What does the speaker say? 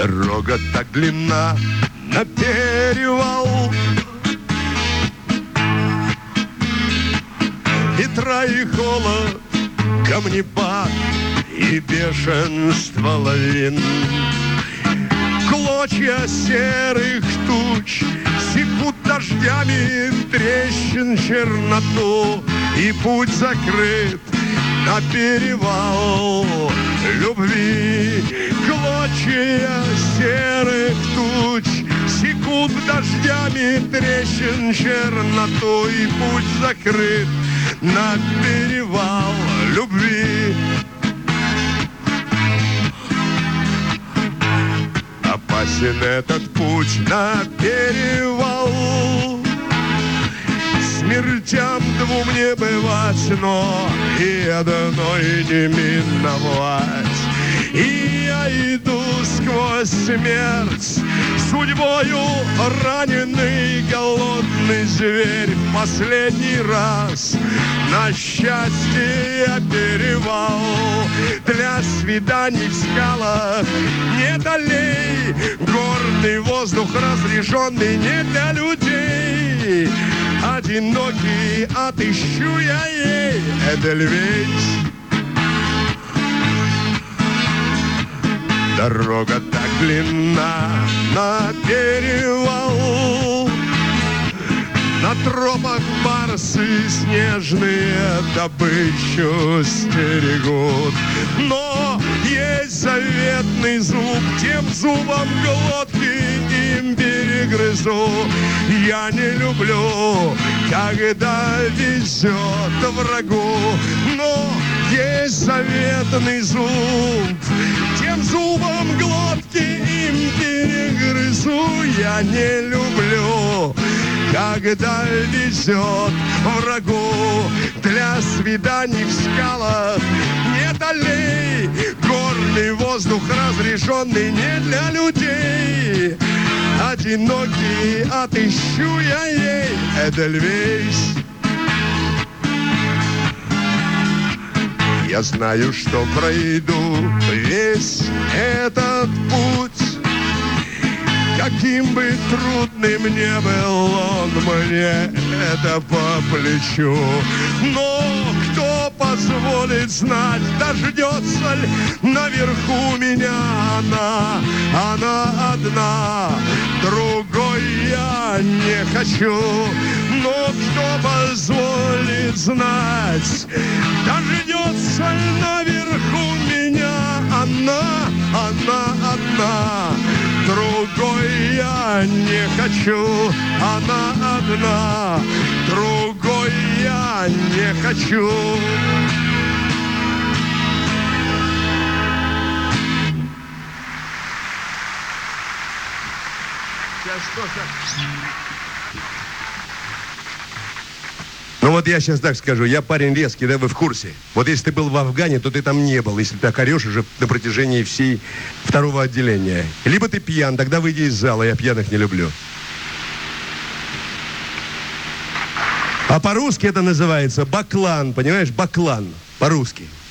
Дорога так длинна на перевал, ветра и холод, камнепад и бешенство лавин. Клочья серых туч секут дождями трещин черноту, и путь закрыт на перевал любви. Клочья серых туч секут дождями трещин черноту, и путь закрыт на перевал любви. Опасен этот путь на перевал, смертям двум не бывать, но и одной не миновать. И я иду сквозь смерть, судьбою раненый голодный зверь. В последний раз на счастье перевал, для свиданий в скалах нет аллей, горный воздух разреженный не для людей. Одинокий отыщу я ей Эдельвейс. Дорога так длинна на перевал, на тропах барсы снежные добычу стерегут. Но есть заветный зуб, тем зубом глотки им перегрызу. Я не люблю, когда везет врагу, но есть заветный зуб, тем зубом глотки им перегрызу. Я не люблю, когда везет врагу, для свиданий в скалах нет аллей, горный воздух разреженный не для людей. Одинокий отыщу я ей Эдельвейс. Я знаю, что пройду весь этот путь, каким бы трудным не был он, мне это по плечу. Но кто позволит знать, дождется ли наверху меня она одна, другой я не хочу. Но кто позволит знать, дождется ли наверху меня она одна, другой я не хочу. Она одна, другой я не хочу. Ну вот я сейчас так скажу, я парень резкий, да, вы в курсе. Вот если ты был в Афгане, то ты там не был, если ты так орешь уже на протяжении всей второго отделения. Либо ты пьян, тогда выйди из зала, я пьяных не люблю. А по-русски это называется баклан, понимаешь, баклан, по-русски.